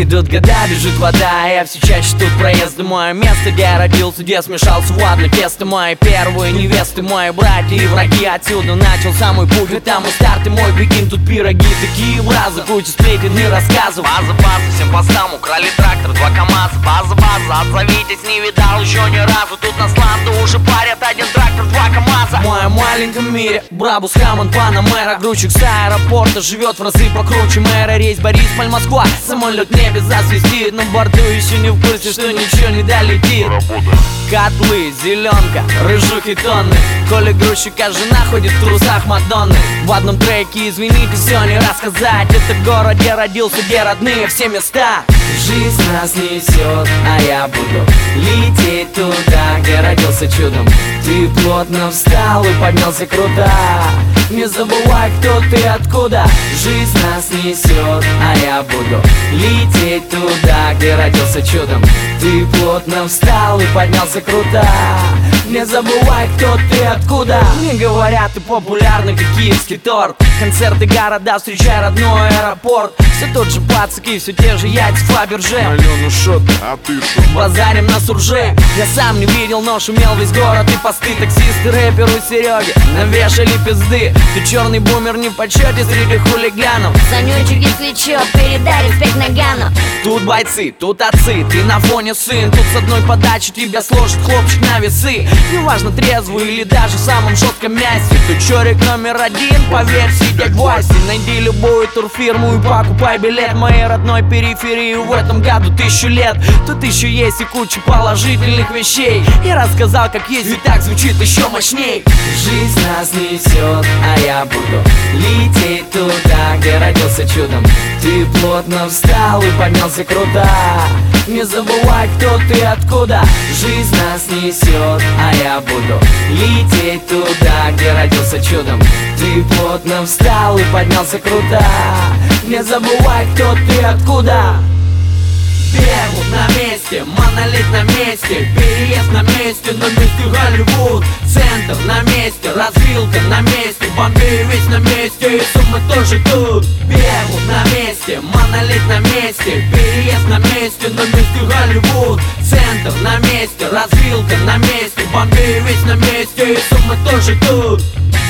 Идут года, бежит вода, я все чаще тут проезды. Мое место, где я родился, где смешался в одно тесто. Мои первые невесты, мои братья и враги. Отсюда начался мой путь, ведь там и старт, и мой бегин. Тут пироги, такие вразы, куча сплетен и рассказов. База, всем постам, украли трактор, 2 КамАЗа. База, отзовитесь, не видал еще ни разу. Тут нас ланду уже парят, 1 трактор, 2 КамАЗа. В моем маленьком мире Брабус, Хаммонд, Панамера. Грузчик с аэропорта живет в разы покруче мэра. Рейс Борисполь, Москва, самолет в небе засвистит. На борту еще не в курсе, что ничего не долетит. Котлы, зеленка, рыжухи тонны. Коли грузчика жена ходит в трусах Мадонны. В одном треке, извините, все не рассказать. Это город, где родился, где родные все места. Жизнь нас несет, а я буду лететь туда, где родился чудом. Ты плотно встал и поднялся круто. Не забывай, кто ты, откуда. Жизнь нас несет, а я буду лететь туда, где родился чудом. Ты плотно встал и поднялся круто. Не забывай, кто ты, откуда. Мне говорят, ты популярный, как киевский торт. Концерты, города, встречай родной аэропорт. Все тот же пацак и все те же яйца Фаберже. Алену, шо ты, а ты шо? Базарим на сурже. Я сам не видел, но шумел весь город. И посты таксисты, рэперу Сереге навешали пизды. Ты черный бумер не в почете среди хулиганов. Санючек, если чё, передай респект Нагану. Тут бойцы, тут отцы, ты на фоне сын. Тут с одной подачи тебя сложит хлопчик на весы. Неважно, трезвый или даже в самом жестком мясе. Тут чорик номер 1, по версии дядь Васи. Найди любую турфирму и покупай билет. Моей родной периферии в этом году 1000 лет. Тут еще есть и куча положительных вещей. Я рассказал, как есть, ведь так звучит еще мощней. Жизнь нас несет, а я буду лететь туда, где родился чудом. Ты плотно встал и поднялся круто. Не забывай, кто ты, откуда. Жизнь нас несет, а я буду лететь туда, где родился чудом. Ты плотно встал и поднялся круто. Не забывай, кто ты, откуда. Бермуд на месте, Монолит на месте, переезд на месте, на месте Голливуд. Центр на месте, развилка на месте, Бомбей весь на месте, и суммы тоже тут. Бермуд на месте, Монолит на месте, переезд на месте, на месте Голливуд. Центр на месте, развилка на месте, Бомбей весь на месте, и суммы тоже тут.